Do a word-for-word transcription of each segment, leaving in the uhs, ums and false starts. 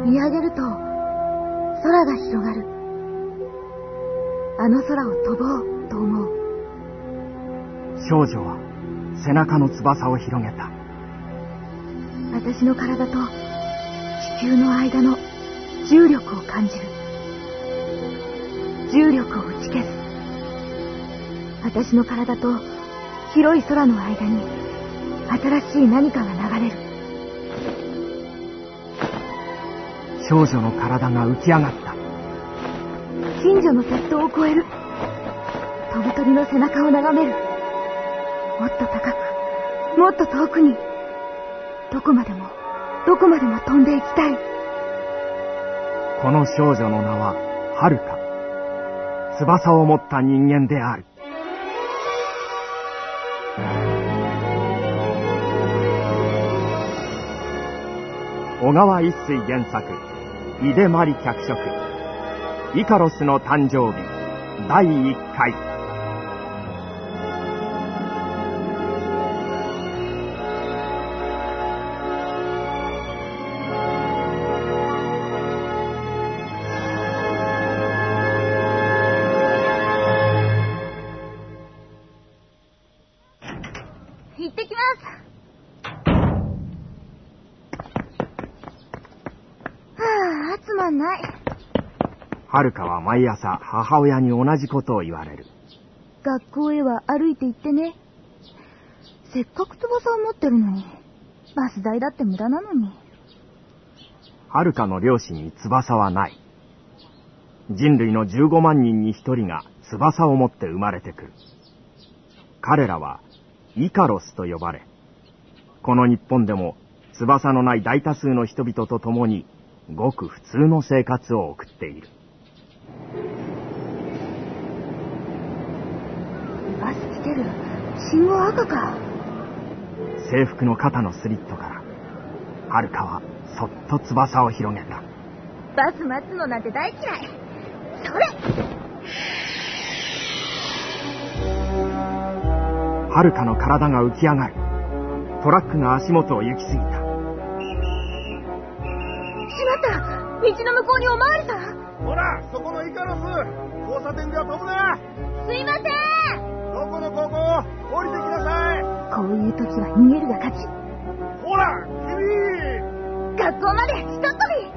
見上げると空が広がる。あの空を飛ぼうと思う。 少女は背中の翼を広げた。 私の体と地球の間の重力を感じる。重力を打ち消す。私の体と広い空の間に新しい何かが流れる。 少女の体が浮き上がった。 近所の鉄塔を越える。飛ぶ鳥の背中を眺める。もっと高く、もっと遠くに。どこまでも、どこまでも飛んでいきたい。 この少女の名ははるか。翼を持った人間である。小川一水原作、井出真理脚色、イカロスの誕生日だいいっかい。 行ってきます。はあ、つまんない。 はるかは毎朝母親に同じことを言われる。 学校へは歩いて行ってね。せっかく翼を持ってるのに、バス代だって無駄なのに。 はるかの両親に翼はない。人類のじゅうごまんにんにひとりが翼を持って生まれてくる。彼らはイカロスと呼ばれ、この日本でも翼のない大多数の人々と共にごく普通の生活を送っている。 バス来てる。信号赤か。 制服の肩のスリットからはるかはそっと翼を広げた。 バス待つのなんて大嫌い。それ。 はるかの体が浮き上がる。トラックが足元を行き過ぎた。 しまった。道の向こうにおまわりさん。 ほら、そこのイカロス、交差点では飛ぶな。 すいません。 どこの高校、降りてきなさい。 こういう時は逃げるが勝ち。 ほら、君。 学校までひとっ飛び。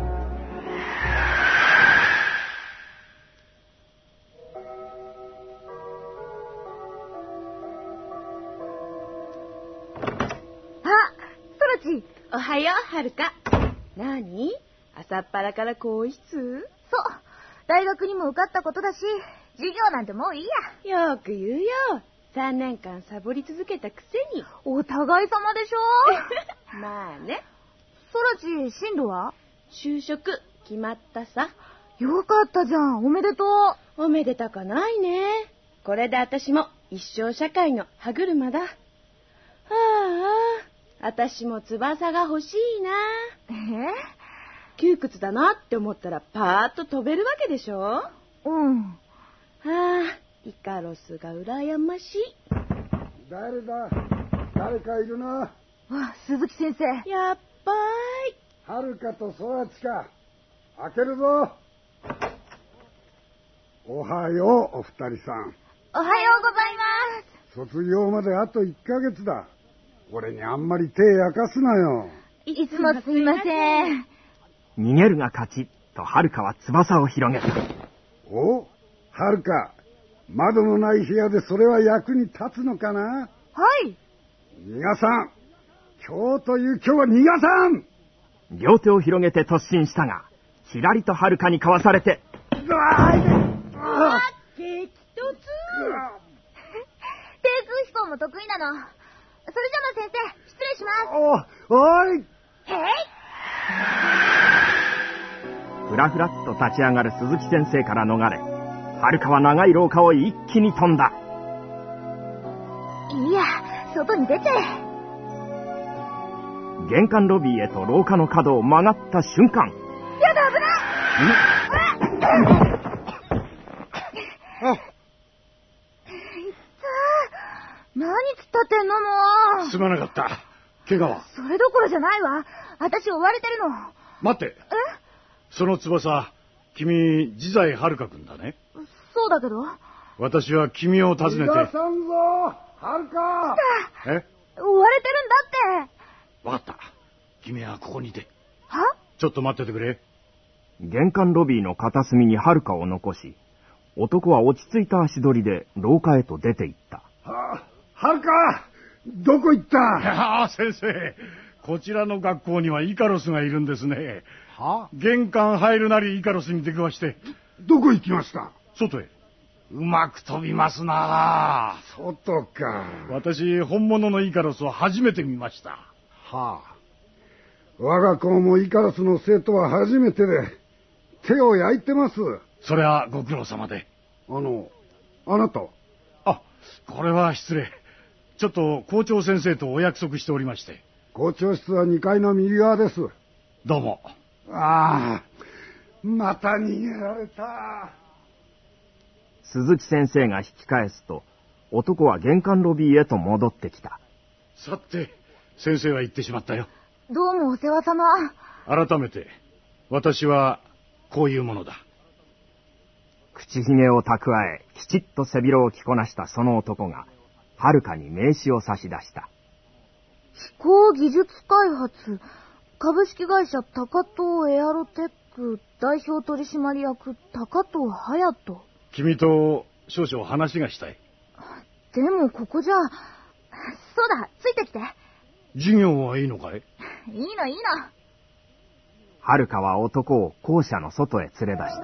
おはよう、はるか。なに？朝っぱらから更衣室？ そう。大学にも受かったことだし、授業なんてもういいや。よく言うよ。さんねんかんサボり続けたくせに。 お互い様でしょ。 まあね。 ソラチ、進路は？ 就職、決まったさ。 よかったじゃん。おめでとう。おめでたかないね。これで私も一生社会の歯車だ。はあ。私も翼が欲しいな。 え？ 窮屈だなって思ったらパーッと飛べるわけでしょ？ うん。 はあ、イカロスが羨ましい。 誰だ？誰かいるな。 わ、鈴木先生。 やっばーい。はるかとそらちか。開けるぞ。おはよう、お二人さん。 おはようございます。 卒業まであといっかげつだ。俺にあんまり手焼かすなよ。 いつもすいません。 逃げるが勝ちとはるかは翼を広げた。 お、はるか、窓のない部屋でそれは役に立つのかな？ はい。 逃がさん。今日という今日は逃がさん。 両手を広げて突進したが、ひらりとはるかにかわされて。 うわーい。 あ、激突。低空飛行も得意なの。それじゃあ先生、失礼します。 お、おい。 へい。 ふらふらっと立ち上がる鈴木先生から逃れ、はるかは長い廊下を一気に飛んだ。 いいや、外に出ちゃえ。 玄関ロビーへと廊下の角を曲がった瞬間。 やだ、危ない。 あ、 何突っ立ってんのもう。 すまなかった。怪我は？ それどころじゃないわ。私追われてるの。 待って。 え？ その翼、君、自在はるか君だね。 そうだけど。 私は君を訪ねて。 逃がさんぞ、はるか。 え？ 追われてるんだって。 わかった。君はここにいて。 は？ ちょっと待っててくれ。 玄関ロビーの片隅にはるかを残し、男は落ち着いた足取りで廊下へと出て行った。 は、はるか、どこ行った？ ああ、先生。こちらの学校にはイカロスがいるんですね。は？玄関入るなりイカロスに出くわして。 どこ行きました？ 外へ。うまく飛びますな。 外か。 私、本物のイカロスを初めて見ました。 はあ。我が校もイカロスの生徒は初めてで、手を焼いてます。 それはご苦労様で。 あの、あなた。 あ、これは失礼。ちょっと校長先生とお約束しておりまして。 校長室はにかいの右側です。 どうも。 ああ、また逃げられた。 鈴木先生が引き返すと、男は玄関ロビーへと戻ってきた。 さて、先生は行ってしまったよ。 どうもお世話様。 改めて、私はこういうものだ。 口ひげを蓄え、きちっと背広を着こなしたその男が、はるかに名刺を差し出した。 飛行技術開発、株式会社高藤エアロテック代表取締役高藤隼人。 君と少々話がしたい。 でもここじゃ。そうだ、ついてきて。 授業はいいのかい？ いいのいいの。 はるかは男を校舎の外へ連れ出した。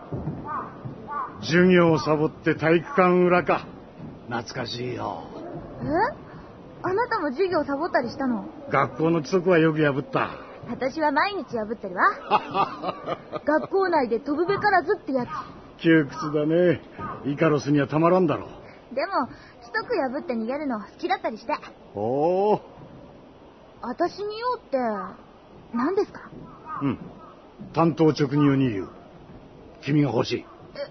授業をサボって体育館裏か。懐かしいよ。 え？あなたも授業サボったりしたの？ 学校の規則はよく破った。 私は毎日破ってるわ。学校内で飛ぶべからずってやつ。 窮屈だね。イカロスにはたまらんだろう。 でも一区破って逃げるの好きだったりして。 おお。 私に用って何ですか？ うん。単刀直入に言う。君が欲しい。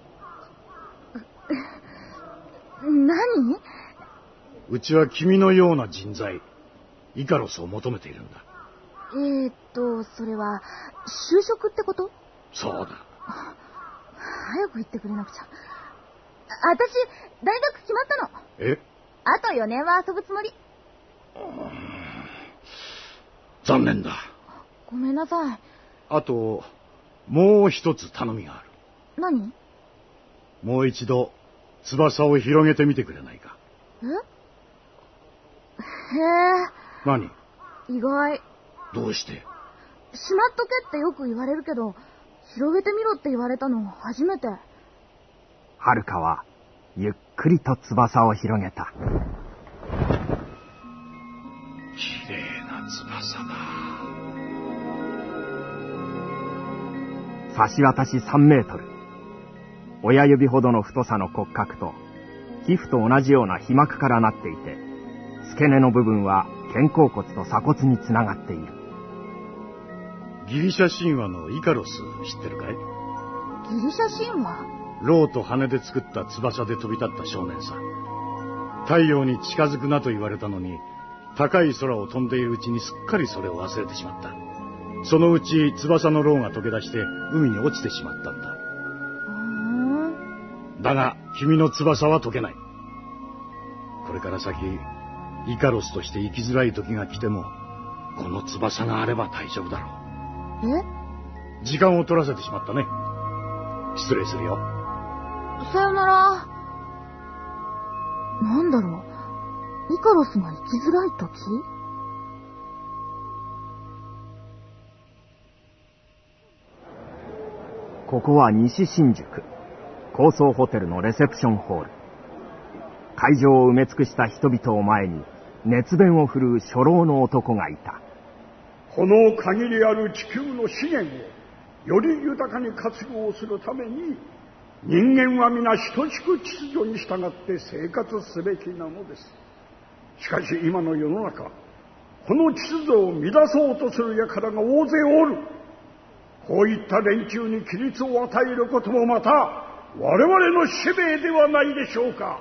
え、何？ うちは君のような人材、イカロスを求めているんだ。 えーっと、それは就職ってこと？ そうだ。 早く言ってくれなくちゃ。私、大学決まったの。 え？ あとよねんは遊ぶつもり。 残念だ。 ごめんなさい。 あと、もう一つ頼みがある。 何？ もう一度、翼を広げてみてくれないか。 え？へえ。 何？ 意外。 どうして？ しまっとけってよく言われるけど、広げてみろって言われたの初めて。 はるかはゆっくりと翼を広げた。 綺麗な翼だ。 差し渡しさんメートル。親指ほどの太さの骨格と、皮膚と同じような皮膜からなっていて、付け根の部分は肩甲骨と鎖骨につながっている。 ギリシャ神話のイカロス知ってるかい？ ギリシャ神話？ ロウと羽で作った翼で飛び立った少年さ。太陽に近づくなと言われたのに、高い空を飛んでいるうちにすっかりそれを忘れてしまった。そのうち翼のロウが溶け出して海に落ちてしまったんだ。だが君の翼は溶けない。これから先イカロスとして生きづらい時が来ても、この翼があれば大丈夫だろう。 え？ 時間を取らせてしまったね。失礼するよ。 さよなら。なんだろう、イカロスが生きづらい時？ ここは西新宿高層ホテルのレセプションホール。会場を埋め尽くした人々を前に熱弁を振るう初老の男がいた。 この限りある地球の資源をより豊かに活用するために、人間は皆等しく秩序に従って生活すべきなのです。しかし今の世の中、この秩序を乱そうとする輩が大勢おる。こういった連中に規律を与えることもまた我々の使命ではないでしょうか。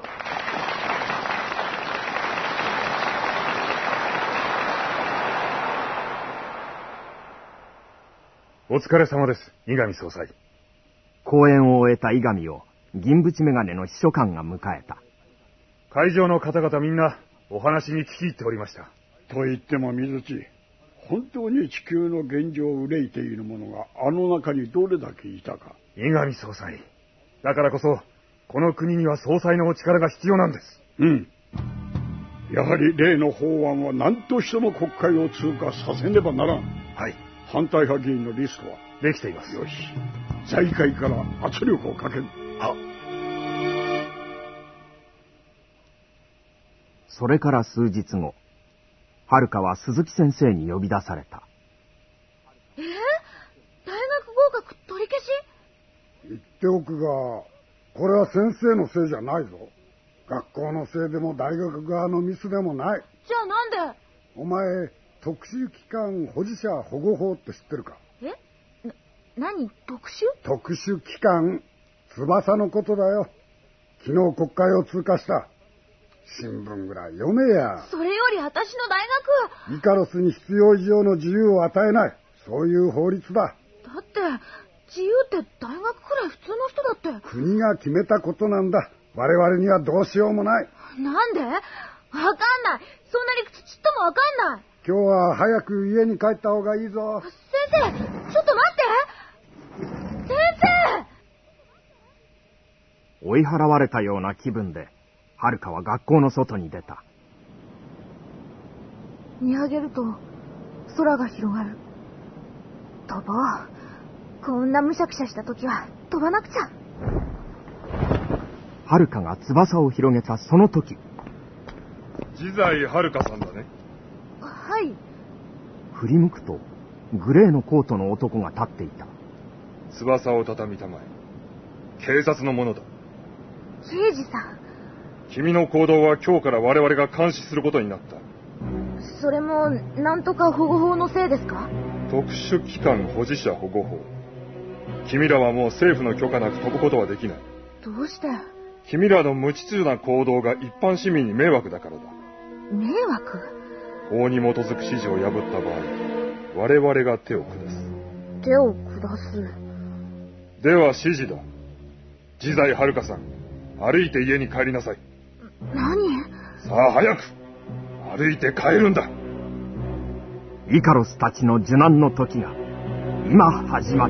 お疲れ様です、伊上総裁。 講演を終えた伊上を銀縁眼鏡の秘書官が迎えた。 会場の方々みんなお話に聞き入っておりました。 と言っても水地、本当に地球の現状を憂いている者があの中にどれだけいたか。 伊上総裁、だからこそこの国には総裁のお力が必要なんです。 うん。やはり例の法案は何としても国会を通過させねばならん。 はい。 反対派議員のリストはできています。 よし、財界から圧力をかける。 は。 それから数日後、遥は鈴木先生に呼び出された。 えー、大学合格取り消し？ 言っておくが、これは先生のせいじゃないぞ。学校のせいでも大学側のミスでもない。 じゃあなんで？ お前、特殊機関保持者保護法って知ってるか？ え？な、何？特殊？ 特殊機関、翼のことだよ。昨日国会を通過した。新聞ぐらい読めや。 それより私の大学。 イカロスに必要以上の自由を与えない。そういう法律だ。 だって自由って大学くらい普通の人だって。 国が決めたことなんだ。我々にはどうしようもない。 なんで？わかんない。そんな理屈ちっともわかんない。 今日は早く家に帰った方がいいぞ。 先生、ちょっと待って。先生！ 追い払われたような気分で遥は学校の外に出た。 見上げると空が広がる。飛ぼう。こんなむしゃくしゃした時は飛ばなくちゃ。 遥が翼を広げたその時、 自在遥さんだね。 はい。 振り向くとグレーのコートの男が立っていた。 翼を畳みたまえ。警察の者だ。 刑事さん。 君の行動は今日から我々が監視することになった。 それもなんとか保護法のせいですか？ 特殊機関保持者保護法。君らはもう政府の許可なく飛ぶことはできない。 どうして？ 君らの無秩序な行動が一般市民に迷惑だからだ。 迷惑？ 法に基づく指示を破った場合、我々が手を下す。 手を下す。 では指示だ。自在遥さん、歩いて家に帰りなさい。 何？ さあ早く歩いて帰るんだ。 イカロスたちの受難の時が今始まった。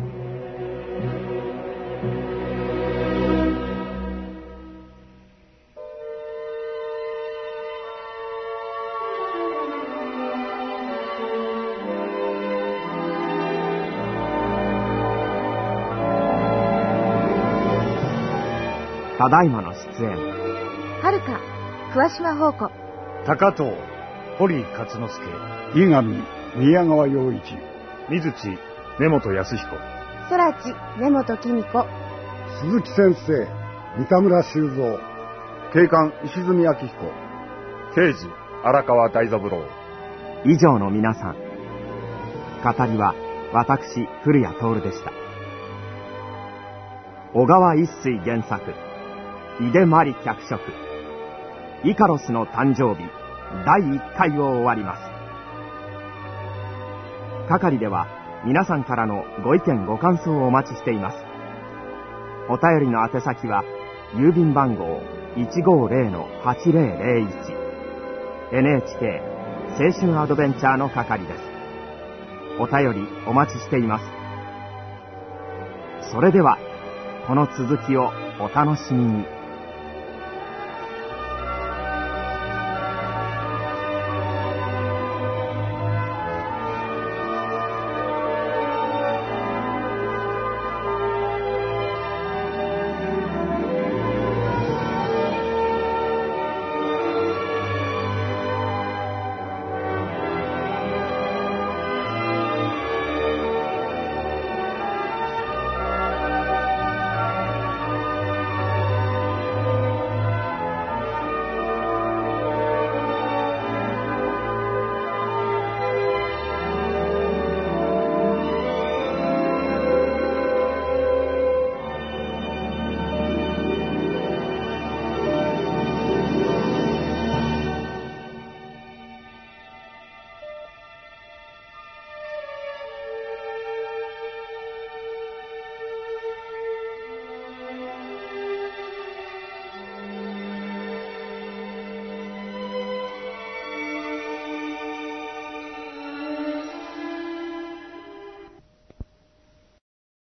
ただいまの出演。 はるか、桑島宝子。 高藤、堀勝之助。 伊上、宮川洋一。 水地、根本康彦。 空知、根本公子。 鈴木先生、三田村修造。 警官、石積明彦。刑事、荒川大三郎。 以上の皆さん。語りは私古谷徹でした。小川一水原作、井出真理脚色、イカロスの誕生日だいいっかいを終わります。係では皆さんからのご意見ご感想をお待ちしています。お便りの宛先は郵便番号 いちごーぜろのはちぜろぜろいち エヌエイチケー 青春アドベンチャーの係です。お便りお待ちしています。それではこの続きをお楽しみに。